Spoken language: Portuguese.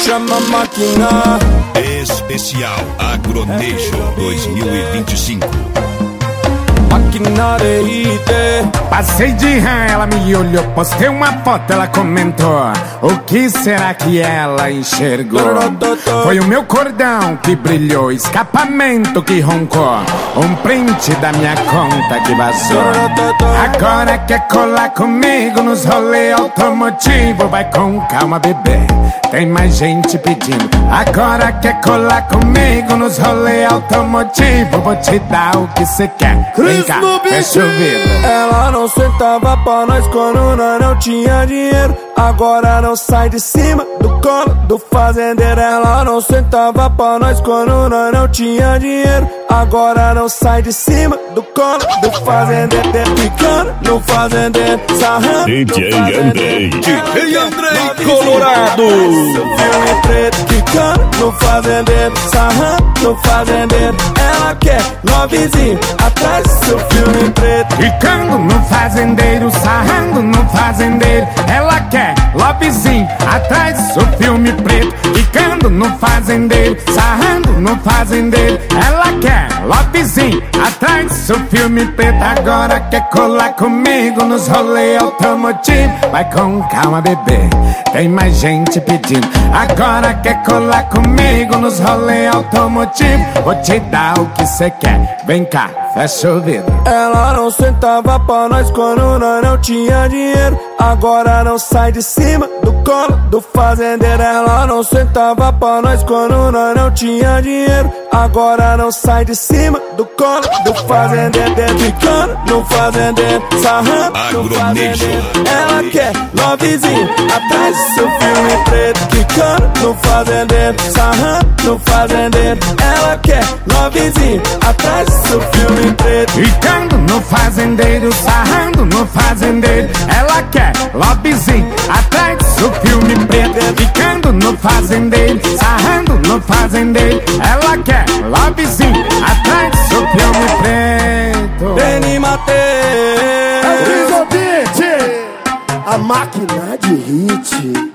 chama a máquina. Especial Agronation 2025. Máquina de hit. Passei de rã, ela me olhou, postei uma foto, ela comentou. O que será que ela enxergou? Foi o meu cordão que brilhou, escapamento que roncou, um print da minha conta que vazou. Agora quer colar comigo nos rolês automotivos. Vai com calma, bebê, tem mais gente pedindo. Agora quer colar comigo nos rolês automotivos. Vou te dar o que cê quer. Vem cá, fecha o vidro. Ela não sentava pra nós quando nós não tinha dinheiro. Agora não sai de cima do colo do fazendeiro. Ela não sentava pra nós quando nós não tinha dinheiro. Agora não sai de cima do colo do fazendeiro. Ficando no fazendeiro, sarrando DJ Andrei. DJ Andrei Colorado. Filme preto, ficando no fazendeiro, sarrando no fazendeiro. Ela quer novezinho atrás do seu filme preto. Ficando no fazendeiro, sarrando no fazendeiro. Ela quer lovezinho atrás do seu filme preto. Ficando no fazendeiro, sarrando no fazendeiro. Ela quer lovezinho atrás do seu filme preto. Agora quer colar comigo nos rolês automotivos. Vai com calma, bebê, tem mais gente pedindo. Agora quer colar comigo nos rolês automotivos. Vou te dar o que cê quer. Vem cá, fecha o vidro. Ela não sentava pra nós quando nós não tinha dinheiro. Agora não sai de cima do colo do fazendeiro. Ela não sentava pra nós quando nós não tinha dinheiro. Agora não sai de cima do colo do fazendeiro. Ficando no fazendeiro, sarrando no fazendeiro. Ela quer lovezinho atrás do seu filme preto. Ficando no fazendeiro, sarrando no fazendeiro. Ela quer lovezinho atrás do seu filme preto. Ficando no fazendeiro, sarrando no fazendeiro. Ela quer lovezinho atrás do seu filme preto. Ficando no fazendeiro, sarrando no fazendeiro. Ela quer lovezinho atrás do seu filme preto. Vem Mateus, a máquina de hit.